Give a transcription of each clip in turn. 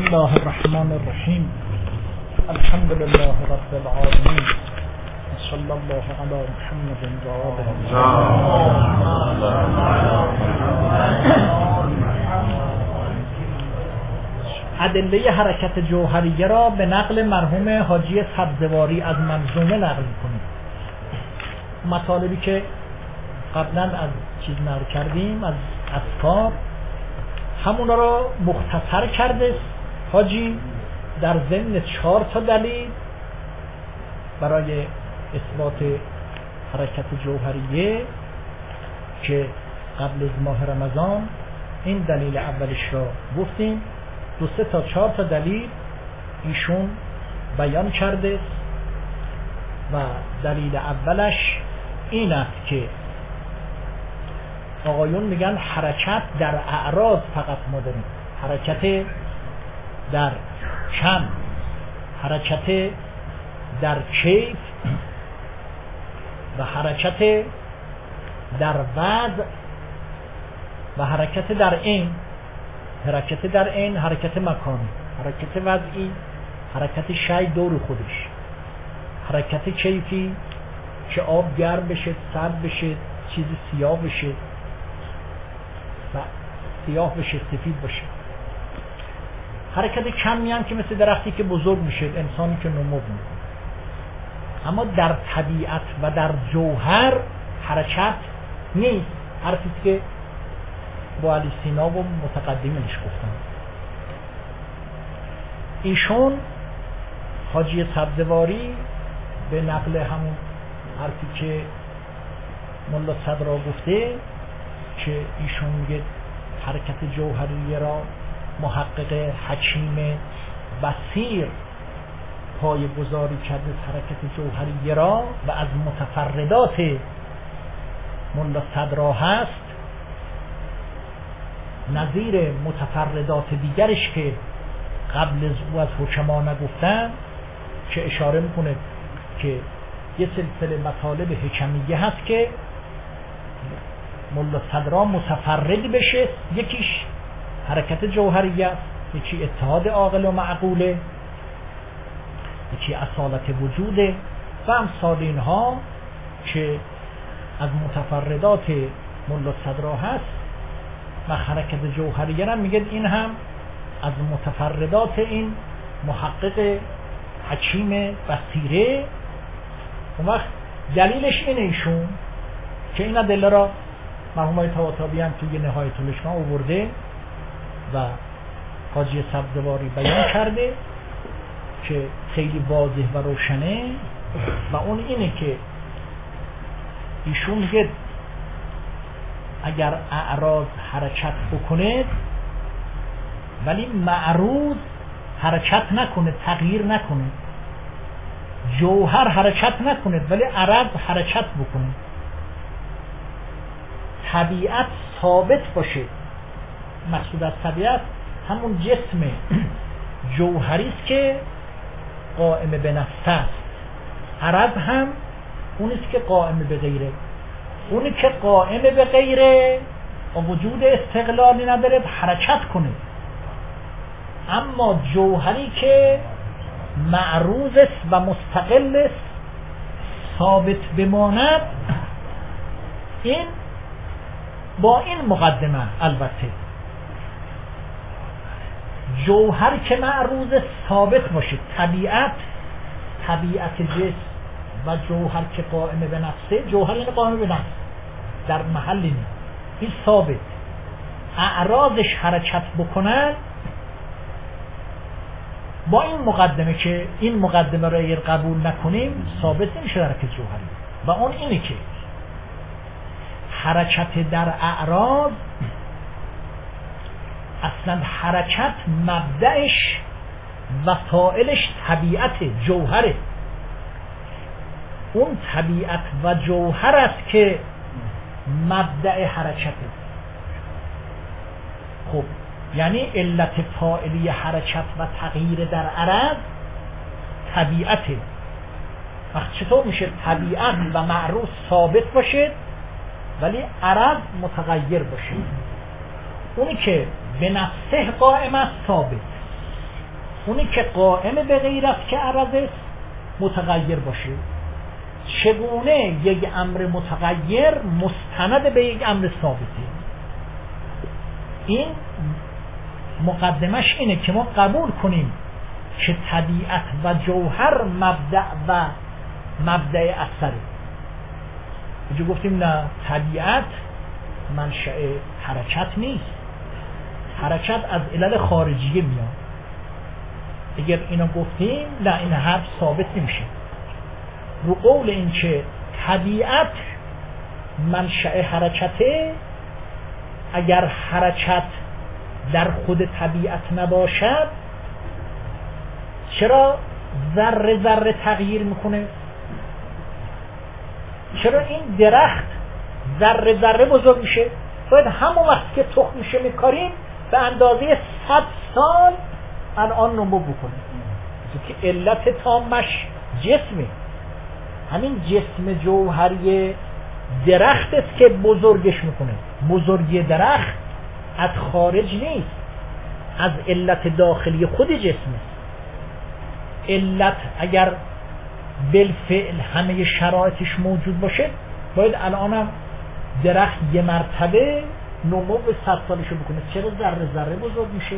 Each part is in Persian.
الله الرحمن الرحیم. الحمد لله رب العالمین. صلی الله علی محمد و آله. ادله حرکت جوهریه را به نقل مرحوم حاجی سبزواری از منظومه نقل کنیم. مطالبی که قبلا از چیز نقل کردیم از اذکار، همونا را مختصر کرده حاجی در ضمن 4 دلیل برای اثبات حرکت جوهریه که قبل از ماه رمضان این دلیل اولش را گفتیم. 2 تا 4 دلیل ایشون بیان کرده و دلیل اولش این است که آقایون میگن حرکت در اعراض فقط ما داریم، حرکت در کم، حرکت در کیف و حرکت در وضع و حرکت در عین. حرکت در عین حرکت مکانی، حرکت وضعی حرکت شی دور خودش، حرکت کیفی که آب گرم بشه، سرد بشه، چیزی سیاه بشه و سیاه بشه، سفید بشه. حرکت کمی هم که مثل درختی که بزرگ میشه، انسانی که نمو میکنه. اما در طبیعت و در جوهر حرکت نیست. حرفی که با علی سینا و متقدمینش گفتن. ایشون حاجی سبزواری به نقل همون حرفی که ملا صدرا گفته که ایشون میگه حرکت جوهریه را محقق حکیم بصیر پای گذاری کرده، حرکت جوهریه را، و از متفردات ملا صدرا هست، نظیر متفردات دیگرش که قبل از او از حکما نگفتن، که اشاره میکنه که یه سلسله مطالب حکمیه هست که ملا صدرا متفرد بشه. یکیش حرکت جوهریه است، یکی اتحاد عاقل و معقوله، یکی اصالت وجوده و امثال اینها که از متفردات ملا صدرا هست. و حرکت جوهریه هم میگه این هم از متفردات این محقق حکیم بصیره. اون وقت دلیلش اینه ایشون که این ادله را مرحوم های طباطبایی هم توی نهایت الاشماع آورده و حاجی سبزواری بیان کرده که خیلی واضح و روشنه، و اون اینه که ایشون میگه اگر اعراض حرکت بکنه ولی معروض حرکت نکنه، تغییر نکنه، جوهر حرکت نکنه ولی عرض حرکت بکنه، طبیعت ثابت باشه. مقصود از طبیعت همون جسم جوهری است که قائم به نفس است. عرض هم اون است که قائم به غیره. اونی که قائم به غیره و وجود استقلالی نداره حرکت کنه، اما جوهری که معروض است و مستقل است، ثابت بماند. این با این مقدمه البته جوهر که معروض ثابت باشه، طبیعت جسم و جوهر که قائم به نفسه، جوهر این قائم به نفس در محل این ثابت، اعراضش حرکت بکنن، با این مقدمه که این مقدمه را اگر قبول نکنیم ثابت نمیشه حرکت جوهری. و اون اینه که حرکت در اعراض اصلا حرکت مبدأش و فاعلش طبیعت جوهره. اون طبیعت و جوهر است که مبدأ حرکته. خب یعنی علت فاعلی حرکت و تغییر در عرض طبیعته. وقت چطور میشه طبیعت و معروض ثابت باشه ولی عرض متغیر باشه؟ اونی که به نفسه قائم است ثابت، اونی که قائم به غیر است که عرض است متغیر باشه. چگونه یک امر متغیر مستند به یک امر ثابته؟ این مقدمش اینه که ما قبول کنیم که طبیعت و جوهر مبدأ و مبدأ اثره. اینجا گفتیم نه، طبیعت منشأ حرکت نیست، حرکت از علل خارجیه میاد. اگر اینو گفتیم نه، این حرف ثابت نمیشه. رو قول این که طبیعت منشأ حرکته، اگر حرکت در خود طبیعت نباشد چرا ذره ذره تغییر میکنه؟ چرا این درخت ذره ذره بزرگ میشه؟ باید همون وقت که تخم میشه میکاریم به اندازه 100 سال الان نمو بکنه. که علت تامش جسمه. همین جسم جوهری درخت است که بزرگش میکنه. بزرگی درخت از خارج نیست، از علت داخلی خود جسم است. علت اگر بالفعل همه شرایطش موجود باشه باید الانم درخت یه مرتبه نمو به 100 سالشو بکنه. چرا ذره ذره بزرگ میشه؟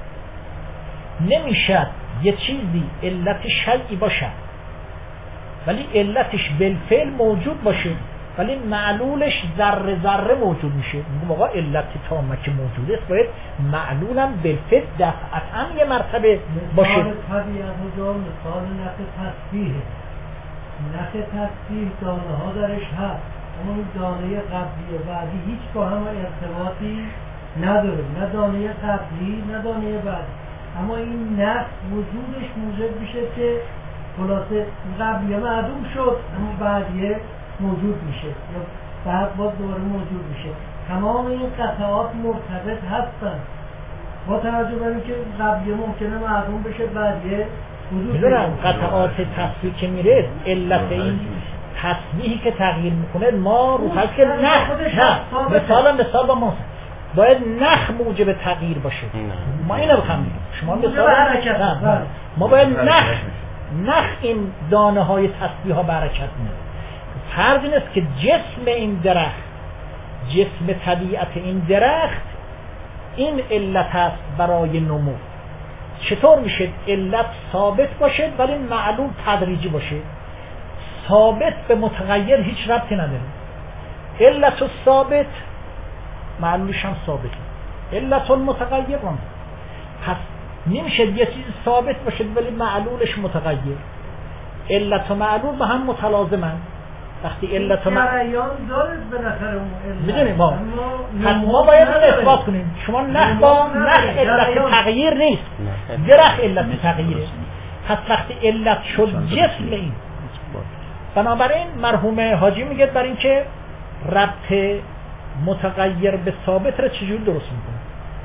نمیشد یه چیزی علت شیئی باشه ولی علتش بالفعل موجود باشه ولی معلولش ذره ذره موجود میشه. میگم آقا علت تامه که موجود است باید معلولم بالفعل دفعتاً یه مرتبه باشه. مثال طبیعت و جا مثال نخ تسبیحه. نخ تسبیح دانه ها درش هست، اما دانه قبلی و بعدی هیچ با هم ارتباطی نداره، نه دانه قبلی نه دانه بعدی. اما این نخ وجودش موجب میشه که خلاصه قبلیه معدوم شد اما بعدیه موجود میشه یا بعد باز دوباره موجود میشه. تمام این قطعات مرتبط هستن با توجه به اینکه قبلیه ممکنه معدوم بشه بعدیه وجود میدونم قطعات تصویر که میره علت این تصویحی که تغییر میکنه ما رو پس که مثال با ما باید نخ موجب تغییر باشه. ما اینو بخوام شما مثال ما باید نخ این دانه های تسبیح ها برکت میده. فرض این است که جسم این درخت، جسم طبیعت این درخت این علت است برای نمو. چطور میشه علت ثابت باشه ولی معلول تدریجی باشه؟ ثابت به متغیر هیچ ربطی نداره. علت ثابت معلولش هم ثابت، علت متغیر هم. پس نمیشه یه چیز ثابت باشه ولی معلولش متغیر. علت و معلول با هم متلازمن. وقتی علت و معلول دارد بالاخره اون میدونیم ما باید اثبات کنیم. شما نخ با نخ علت تغییر نیست، درخت علت تغییره. پس وقتی علت شد جسم این، بنابراین مرحوم حاجی میگه برای اینکه ربط متغیر به ثابت را چجور درست میکنه.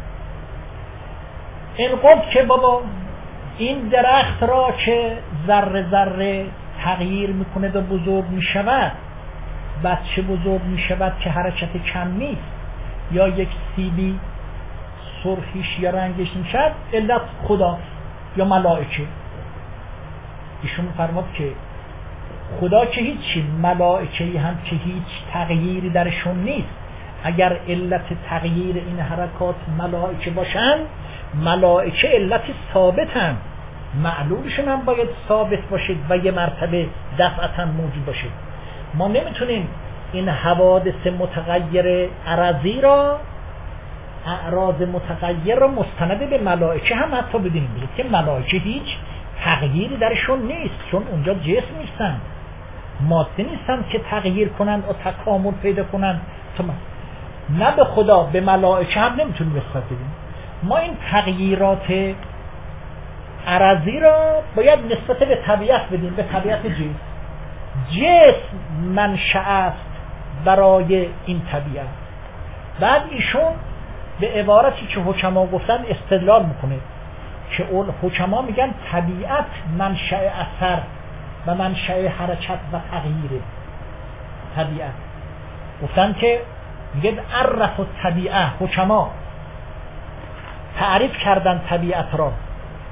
این گفت که بابا این درخت را که ذره ذره تغییر میکنه و بزرگ میشود، بچه بزرگ میشود که حرکت کم نیست، یا یک سیبی سرخیش یا رنگش میشد، علت خدا یا ملائکه. ایشون فرمود که خدا که هیچی، ملائکه هم که هیچ تغییری درشون نیست. اگر علت تغییر این حرکات ملائکه باشن، ملائکه علت ثابتن، معلولشون هم باید ثابت باشید و یه مرتبه دفعتا موجود باشید. ما نمیتونیم این حوادث متغیر عرضی را، اعراض متغیر را مستند به ملائکه هم حتی بدونیم که ملائکه هیچ تغییری درشون نیست، چون اونجا جسم نیستن، ماده نیستن که تغییر کنن و تکامل پیدا کنن. نه به خدا، به ملائکه هم نمیتونیم نسبت بدیم. ما این تغییرات عرضی را باید نسبت به طبیعت بدیم، به طبیعت جسم. جسم منشأ است برای این طبیعت. بعد ایشون به عبارتی که حکما گفتن استدلال میکنه که اون حکما میگن طبیعت منشأ اثر و منشأ حرکت و تغییر طبیعت. گفتن که میگه عرف الطبیعه، حکما تعریف کردن طبیعت را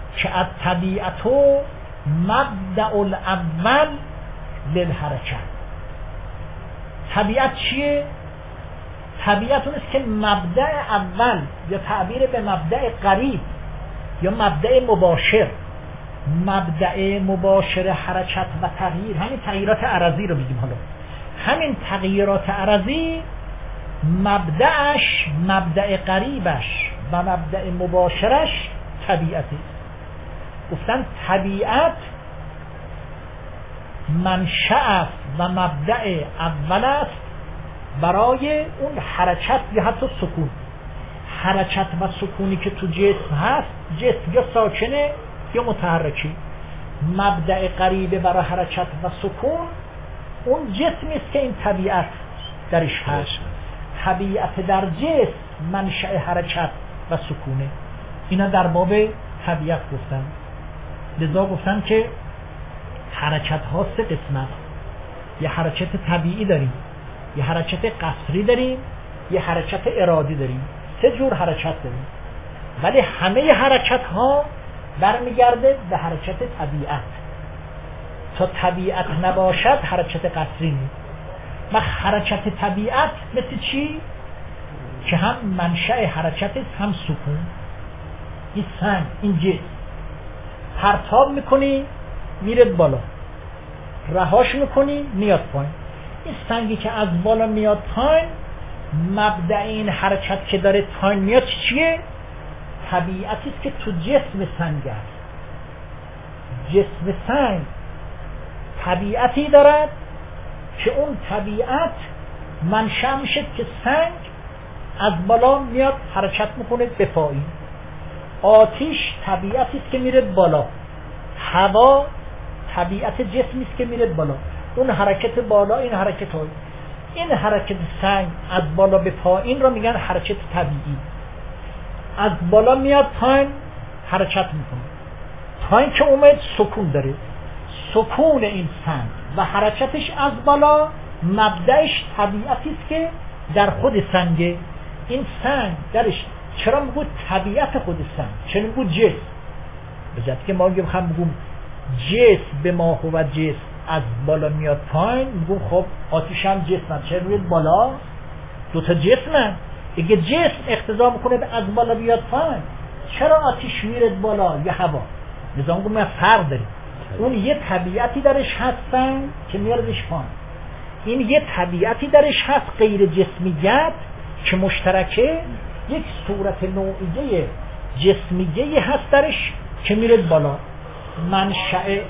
که از طبیعتو مبدأ الاول للحرکت. طبیعت چیه؟ طبیعت اون است که مبدأ اول، یا تعبیر به مبدأ قریب یا مبدأ مباشر، مبدأ مباشر حرکت و تغییر، همین تغییرات عرضی رو بگیم. حالا همین تغییرات عرضی مبدأش، مبدأ قریبش و مبدأ مباشرش طبیعتی. گفتن طبیعت منشأ است و مبدأ اول است برای اون حرکت یا حتی سکون. حرکت و سکونی که تو جسم هست، جسم یا ساکنه یا متحرکی. مبدأ قریب برای حرکت و سکون اون جسمی است که این طبیعت درش هست. طبیعت در جسم منشأ حرکت و سکونه. اینا در باب طبیعت گفتن. لذا گفتن که حرکت ها سه قسم است. یه حرکت طبیعی داریم، یه حرکت قصری داریم، یه حرکت ارادی داریم. سه جور حرکت داریم، ولی همه حرکت ها برمیگرده به حرکت طبیعت. تا طبیعت نباشد حرکت قصری نیست. و حرکت طبیعت مثل چی؟ که هم منشأ حرکت است هم سکون. این سنگ، این جسم پرتاب میکنی میره بالا، رهاش میکنی میاد پایین. این سنگی که از بالا میاد پایین، مبدأ این حرکت که داره پایین میاد چیه؟ طبیعتی است که تو جسم سنگ است. جسم سنگ طبیعتی دارد که اون طبیعت منشأ میشه که سنگ از بالا میاد حرکت میکنه به پایین. آتش طبیعتی است که میره بالا، هوا طبیعت جسمی است که میره بالا. اون حرکت بالا، این حرکت های، این حرکت سنگ از بالا به پایین رو میگن حرکت طبیعی. از بالا میاد پایین حرکت میکنه، پایین که اومد سکون داره. سکون این سنگ و حرکتش از بالا مبدأش طبیعتی است که در خود سنگه. این سنگ درش چرا میگو طبیعت خود سنگ؟ چرا میگو جسم؟ به جهت که ما میگم جسم به ما هو جسم از بالا میاد پایین، میگم خب آتش هم جسم، چرا میاد بالا؟ دوتا جسمن. اگه جسم اقتضا میکنه از بالا بیاد پایین، چرا آتش میره بالا یا هوا؟ نظام میگم فرق داریم. اون یه طبیعتی درش هستن که میاردش پایین، این یه طبیعتی درش هست غیر جسمیت که مشترکه، یک صورت نوعیه جسمیه هست درش که میره بالا. منشأ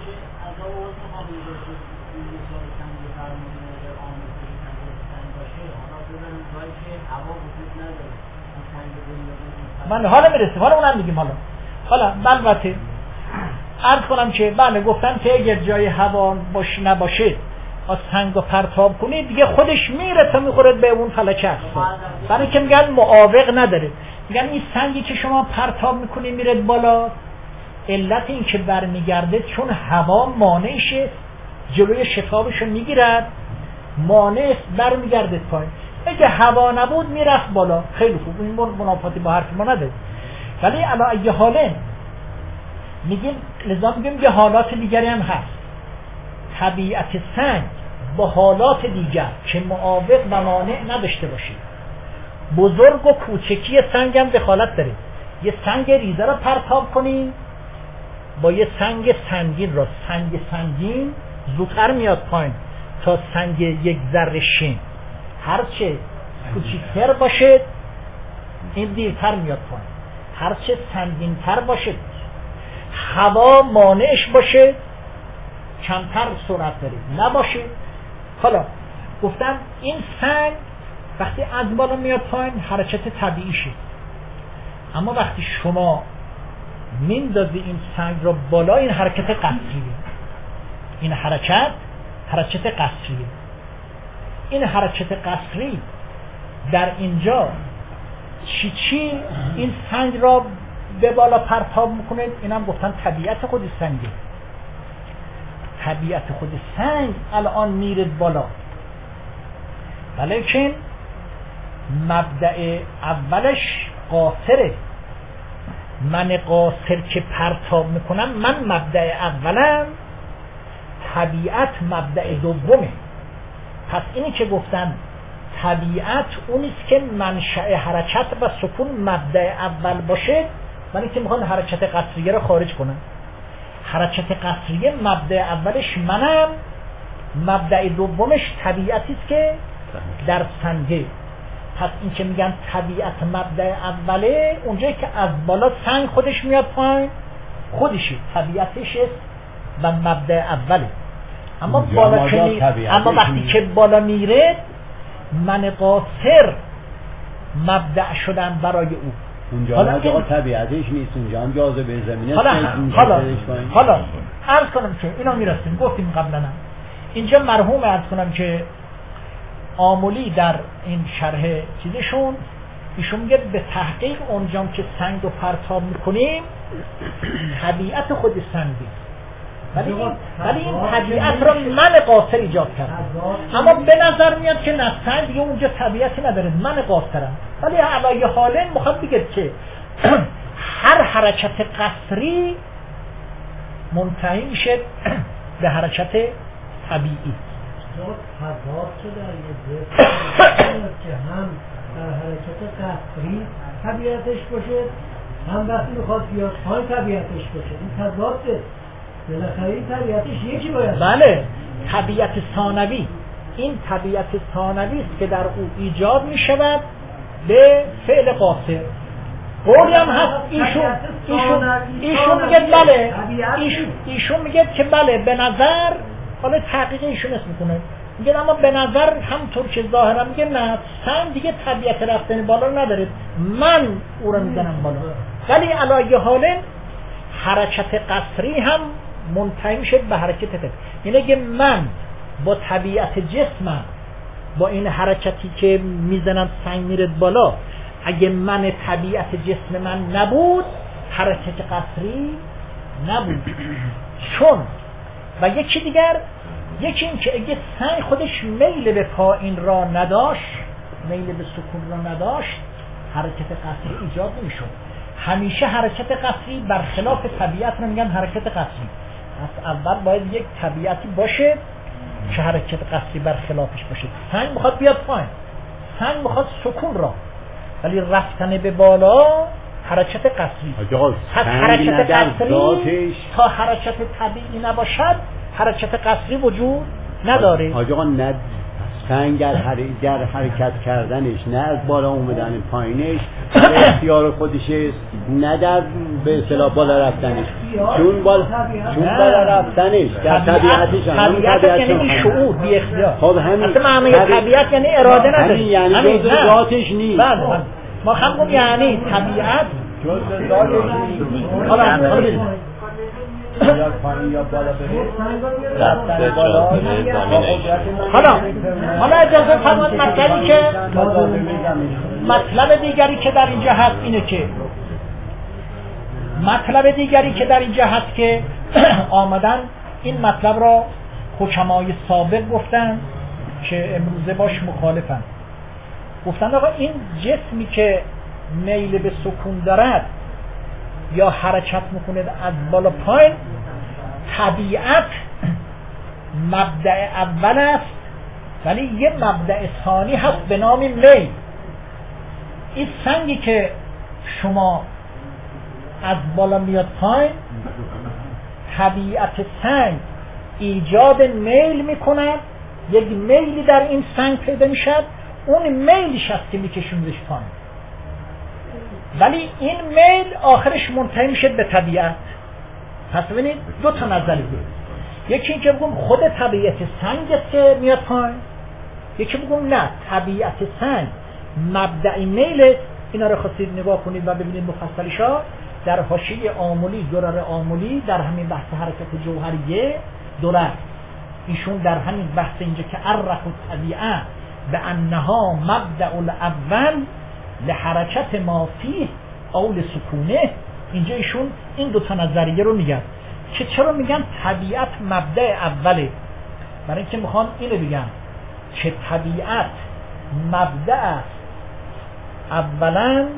من حالا میرسیم، حالا اونم میگیم. حالا البته عرض کنم که بله گفتم که اگر جای هوا نباشه از سنگ رو پرتاب کنید دیگه خودش میره تا میخوره به اون فلک اقصا. برای که میگن معاوق نداره، میگن این سنگی که شما پرتاب میکنید میره بالا، علت این که برمیگرده چون هوا مانعشه، جلوی شتابشو میگیرد، مانع برمیگرده پایین. اگه هوا نبود میرفت بالا. خیلی خوب، این منافاتی با حرف ما نداره، ولی علی ای حاله میگیم، لذا میگیم یه حالات دیگری هم هست. طبیعت سنگ با حالات دیگر که معاوق و مانع نداشته باشه. بزرگ و کوچکی سنگ هم دخالت داره. یه سنگ ریزه رو پرتاب کنی با یه سنگ سنگین را، سنگ سنگین زودتر میاد پایین تا سنگ یک ذره شین. هرچه کوچکتر باشه این دیرتر میاد پایین، هرچه سنگینتر باشه، هوا مانعش باشه، کمتر سرعت داره، نباشه. حالا گفتم این سنگ وقتی از بالا میاد پایین حرکت طبیعیشه، اما وقتی شما میندازی این سنگ رو بالا، این حرکت قصریه. این حرکت قصریه. این حرکت قصری در اینجا چی این سنگ را به بالا پرتاب میکنه؟ اینم گفتن طبیعت خود سنگه. طبیعت خود سنگ الان میره بالا، ولیکن مبدأ اولش قاصره. من قاصر که پرتاب میکنم، من مبدأ اولم، طبیعت مبدأ دومه. پس اینی که گفتن طبیعت اونیست که منشأ حرکت و سکون مبدأ اول باشه، من اینکه میخوان حرکت قصریه رو خارج کنن. حرکت قصریه مبدأ اولش منم، مبدأ دومش طبیعتی است که در سنگه. پس این که میگن طبیعت مبدأ اوله، اونجایی که از بالا سنگ خودش میاد پایین خودشه طبیعتش و مبدأ اوله. اما بالا که اما وقتی که بالا میره من قاصر مبدأ شدن برای او. اونجا حالا طبیعتش نیست، اونجا هم جاذبه زمینه. حالا عرض کنم که اینا میرسیم، گفتیم قبلا اینجا مرحوم عرض کنم که آملی در این شرح چیزشون ایشون میگه به تحقیق اونجا که سنگ رو پرتاب میکنیم طبیعت خود سنگی، ولی این طبیعت رو من قاصر ایجاد کردم. اما به نظر میاد که نه، سنگ دیگه اونجا طبیعتی نداره، من قاصرم. ولی علایه حالن میخواد بگه که هر حرکت قصری منتهی میشه به حرکت طبیعی. تضاد شده در یه که هم در حرکت قصری طبیعتش باشه، هم وقتی میخواد بیاد پایین طبیعتش باشه. این تضاده، بالاخره این طبیعتش یکی باید. بله، طبیعت ثانوی. این طبیعت ثانوی است که در او ایجاد میشود به فعل قاصر. قولی هم هست ایشون میگه بله، ایشون میگه که بله به نظر، حالا تحقیق ایشون اسم میکنه، میگه اما به نظر همطور که ظاهرا میگه نه، سنگ دیگه طبیعت رفتن بالا نداره، من او رو میزنم بالا. ولی علی حال حرکت قصری هم منتهی میشه به حرکت طبیعت. یعنی که من با طبیعت جسمم، با این حرکتی که میزنم سنگ میره بالا، اگه من طبیعت جسم من نبود حرکت قصری نبود. چون و یکی دیگر، یکی این که اگه سنگ خودش میل به پایین را نداشت، میل به سکون را نداشت، حرکت قصری ایجاد نمیشد. همیشه حرکت قصری برخلاف طبیعت رو میگن حرکت قصری. پس اول باید یک طبیعتی باشه که حرکت قصری برخلافش باشه. سنگ میخواد بیاد پایین، سنگ میخواد سکون را، ولی رفتن به بالا حرکت قصری. پس حرکت قصری تا حرکت طبیعی نباشد حرکت قصری وجود نداره. آقا نه، سنگ در حرکت کردنش، نه از بالا اومدن پایینش اختیار خودشه، نه در به اصطلاح بالا رفتنش، چون بالا رفتنش در طبیعتش طبیعت یعنی شعور بی اختیار. خب همین اصلا معنی طبیعت یعنی اراده نداره، یعنی جزء ذاتش نیست. ما خمون یعنی طبیعت جزء ذاتش نیست. یا پایین یا بالا برید رفته بالا. حالا اجازه فرمایید مطلب دیگری که در اینجا هست اینه که مطلب دیگری که در اینجا هست که آمدن این مطلب را حکمای سابق گفتن که امروزه باش مخالفن. گفتن آقا این جسمی که میل به سکون دارد یا حرکت میکنه از بالا پایین، طبیعت مبدأ اول است، ولی یه مبدأ ثانی هست به نام میل. این سنگی که شما از بالا میاد پایین، طبیعت سنگ ایجاد میل میکند، یک میلی در این سنگ پیدا میشد، اون میلش هست که میکشوندش پایین، ولی این میل آخرش منتهی میشه به طبیعت. پس ببینید دو تا نظریه، یکی این که بگم خود طبیعت سنگ است که میاد پایین، یکی بگم نه، طبیعت سنگ مبدأ میل. اینا رو خواستید نگاه کنید و ببینید مفصلشا در حاشیه آملی، درر آملی در همین بحث حرکت جوهریه درر، ایشون در همین بحث اینجا که عرف الطبیعه به انها مبدأ الاول لحرکت ما فیه او لسکونه، اینجا ایشون این دو تا نظریه رو میگن که چرا میگن طبیعت مبدأ اوله. برای اینکه میخوان اینو بگن که طبیعت مبدأ است اولا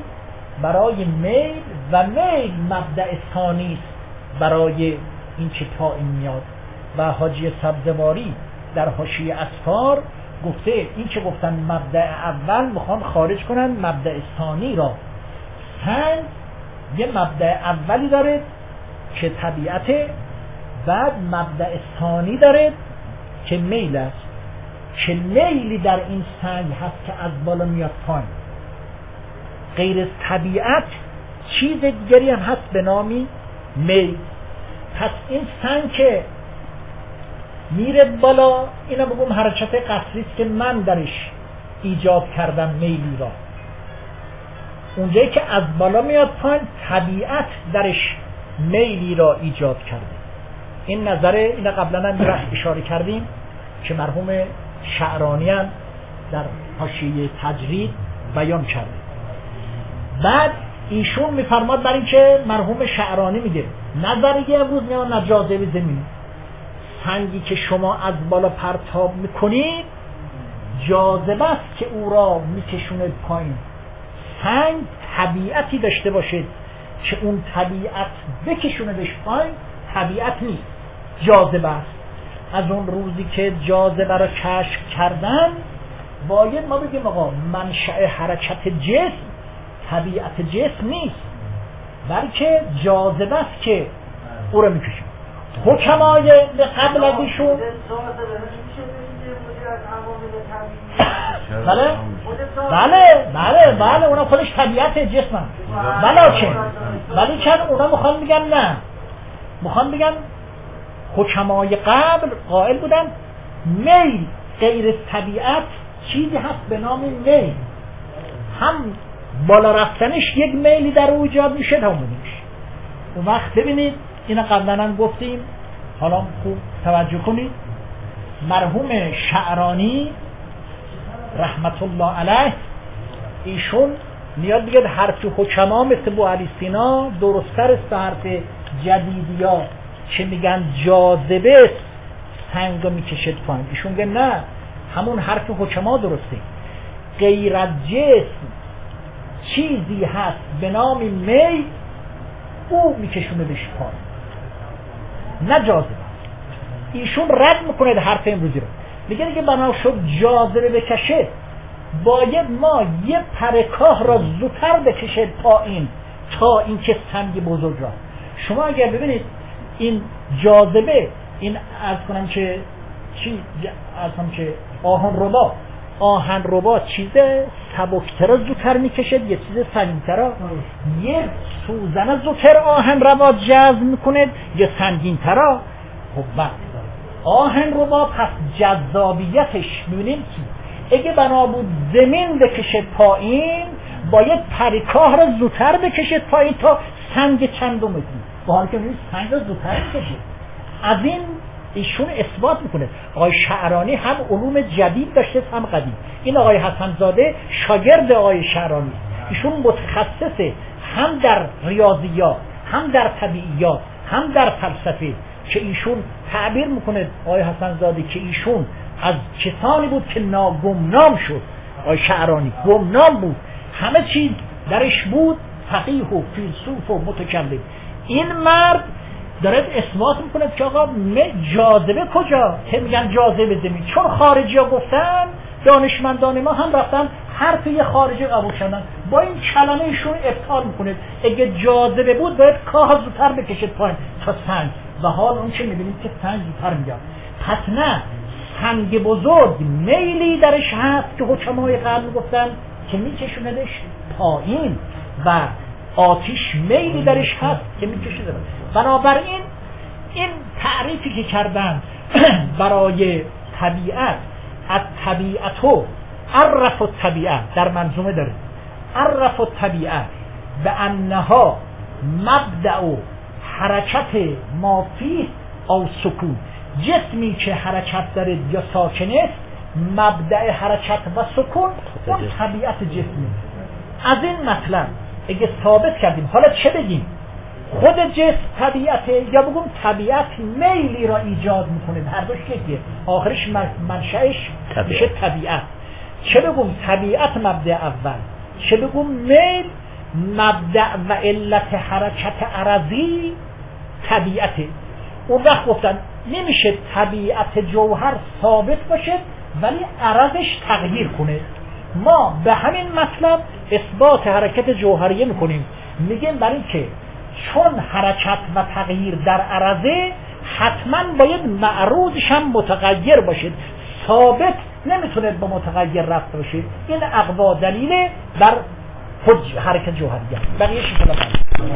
برای میل و میل مبدأ ثانی است برای این که طائن میاد. و حاجی سبزواری در حاشیه اسفار گفته این که گفتن مبدأ اول میخوان خارج کنن مبدأ ثانی را. سنگ یه مبدأ اولی داره که طبیعته، بعد مبدأ ثانی داره که میل است، که میلی در این سنگ هست که از بالا میاد پایین. غیر از طبیعت چیز دیگری هم هست به نامی میل. پس این سنگ که میره بالا، اینا بگم حرکت قصری است که من درش ایجاد کردم میلی را. اونجایی که از بالا میاد پایین طبیعت درش میلی را ایجاد کرده. این نظر اینا قبلا هم اشاره کردیم که مرحوم شعرانی هم در حاشیه تجرید بیان کرده. بعد ایشون میفرماد برای که مرحوم شعرانی میگه نظریه امروز میان نجازه زمین، سنگی که شما از بالا پرتاب میکنید جاذبه است که او را میکشونه پایین. سنگ طبیعتی داشته باشه که اون طبیعت بکشوندش پایین طبیعت نیست، جاذبه است. از اون روزی که جاذبه را کشف کردن باید ما بگیم آقا منشأ حرکت جسم طبیعت جسم نیست، بلکه جاذبه است که او را میکشه. حکمای به قبل از ایشون بله اونا خودش طبیعت جسم هم ولی چند اونا میخوان بگن نه، میخوان بگن حکمای قبل قائل بودن میل غیر از طبیعت چیزی هست به نام میل، هم بالا رفتنش یک میلی در او ایجاد میشه همونش. اون وقت ببینید اینا قبلا هم گفتیم، حالا خوب توجه کنید. مرحوم شعرانی رحمت الله علیه ایشون میاد بگه حرف حکما مثل بو علی سینا درست‌تر است حرف جدیدیا که میگن جاذبه سنگو میکشد پایین. ایشون میگه نه، همون حرف حکما درسته. غیر از جسم چیزی هست به نام میل، او میکشونه بهش پایین، نه جاذبه. ایشون رد میکنه حرف امروزی رو، میگه که بنا شد جاذبه بکشه باید ما یه پرکاه را زودتر بکشه پایین تا این که سنگ بزرگ را. شما اگر ببینید این جاذبه، این عرض کنم که چی عرض کنم که آهن ربا چیز سبکتر زودتر میکشه، یه چیز سنگین‌تر. یه سوزن زودتر آهن ربا جذب میکنه، یه سنگین‌تر. خب آهن ربا پس جذابیتش میبینیم که اگه بنا بود زمین بکشه پایین باید پریکاه را زودتر بکشه پایین تا سنگ چندم میکنه، با حالی که میبینید سنگ را زودتر بکشه. از این ایشون اثبات میکنه. آقای شعرانی هم علوم جدید داشته هم قدیم. این آقای حسن زاده شاگرد آقای شعرانی، ایشون متخصصه هم در ریاضیات، هم در طبیعیات، هم در فلسفه، که ایشون تعبیر میکنه آقای حسن زاده که ایشون از کسانی بود که ناگمنام شد. آقای شعرانی گمنام بود، همه چیز درش بود، فقیه و فیلسوف و متکلم. این مرد داره اثبات میکنه که آقا جاذبه کجا که میگن جاذبه زمین، چون خارجی ها گفتن دانشمندان ما هم رفتن حرف یه خارجی قبول کردن، با این کلمه ایشون ابطال میکنه. اگه جاذبه بود باید کاه زودتر بکشه پایین تا سنگ، و حال اون چه میبینید که سنگ زودتر میاد. پس نه، سنگ بزرگ میلی درش هست که حکمای قبل گفتن که میکشوندش پایین، و آتش میلی درش هست که میکشونه. بنابراین این تعریفی که کردن برای طبیعت، از طبیعتو عرف الطبیعت در منظومه داره، عرف الطبیعت به انها مبدأ حرکت ما فیه او سکون، جسمی که حرکت داره یا ساکن است مبدأ حرکت و سکون اون طبیعت جسمی. از این مطلب اگه ثابت کردیم، حالا چه بگیم؟ خود جسم طبیعته یا بگم طبیعت میلی را ایجاد میکنه؟ هر دوش یکیه، آخرش منشأش میشه طبیعت. چه بگم طبیعت مبدأ اول، چه بگم میل مبدأ و علت حرکت عرضی طبیعته. اون وقت گفتن نمیشه طبیعت جوهر ثابت باشه ولی عرضش تغییر کنه. ما به همین مطلب اثبات حرکت جوهریه میکنیم، میگیم برای اینکه چون حرکت و تغییر در عرضه حتما باید معروضش هم متغیر باشه، ثابت نمیتونه با متغیر رفته باشه. این اقوا دلیل بر حرکت جوهریه. بقیه